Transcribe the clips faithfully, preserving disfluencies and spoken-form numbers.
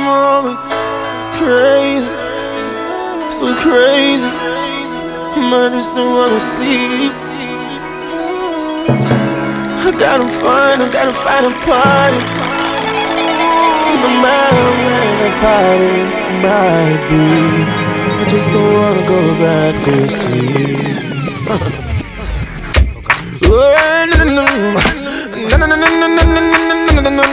moment, crazy, so crazy. Man, it's the one who sleep. I gotta find, I gotta find a party. No matter where the party might be, I just don't wanna go back to sleep. Oh, no, no, no, no, no, no, no, no, no, no, no,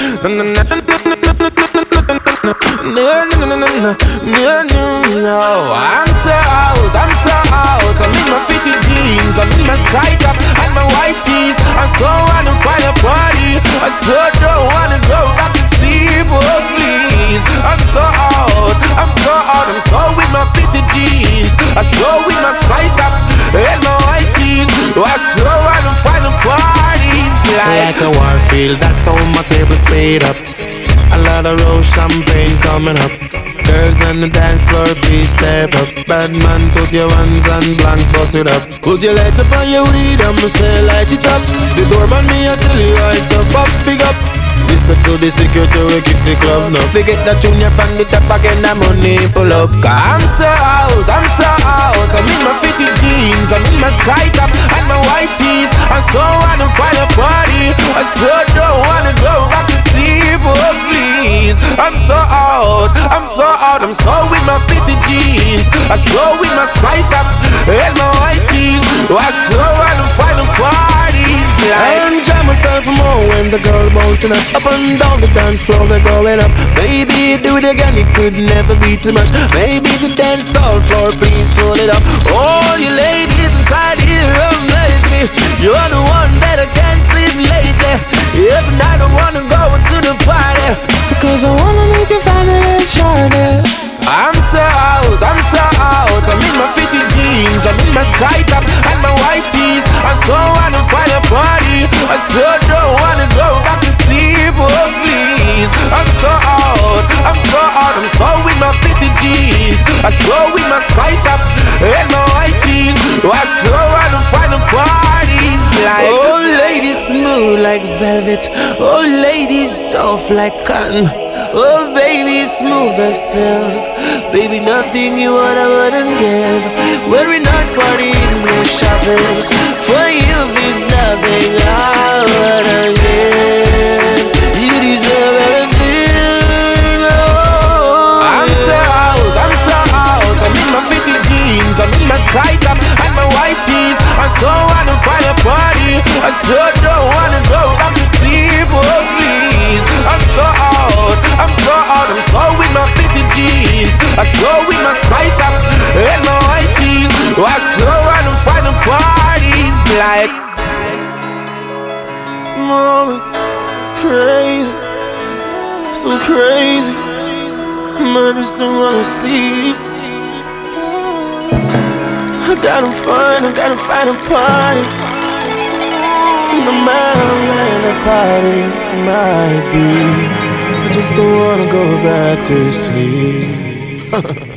no, I'm so out, I'm so out. I'm in my fitted jeans, I'm in my sky top and my white tees. I so wanna find a party, I so don't wanna go back to sleep. Oh please, I'm so out, I'm so out. I'm so with my fitted jeans, I so with my sky top and my white tees. I so wanna find a party. Like a war field, that's how my table's made up. A lot of rose champagne coming up. Girls on the dance floor, please step up. Bad man, put your hands on blank, bust it up. Put your lights up on your weed, I'ma say light it up. The doorman me, I tell you it's up, up, big up. Respect to the security, we keep the club. No forget that junior from the top again, the money pull up. Cause I'm so out, I'm so out. I'm in my fitted jeans, I'm in my sky top and my white tees. I so wanna find a party, I so don't wanna go back to sleep. Oh please, I'm so out, I'm so out. I'm so with my fitted jeans, I so with my sky top and my white tees. I so wanna find a party. I enjoy myself more when the girl bouncing up, up and down the dance floor, they're going up. Baby, do it again, it could never be too much. Maybe the dance hall floor, please pull it up. All you ladies inside here amaze me. You're the one that I can't sleep lately. Every night I wanna go to the party, because I wanna meet your family shorty. I'm so out, I'm so out. I'm in my fitted jeans, I'm in my sky top and my white tees. I so wanna find a party, I so don't wanna go back to sleep. Oh please, I'm so out, I'm so out. I'm so with my fitted jeans, I so with my sky top and my white tees. I so wanna find a party. Like, oh ladies smooth like velvet, oh ladies soft like cotton. Oh baby, smooth as silk. Baby, nothing you want I wouldn't give. When we're not partying, we're shopping. For you there's nothing I wouldn't give. You deserve everything. Oh, I'm so out, I'm so out. I'm in my fitted jeans, I'm in my sky top and my white tees. I so wanna find a party, I so don't wanna go back to sleep. Oh please, I'm so out, I'm so out. I'm so with my fitted jeans, I so with my sky top and my white tees. I so wanna find a parties like moment, crazy, so crazy. Man, it's the one who sleep. I gotta find, I gotta find a party. No matter where the party might be, I just don't wanna go back to sleep.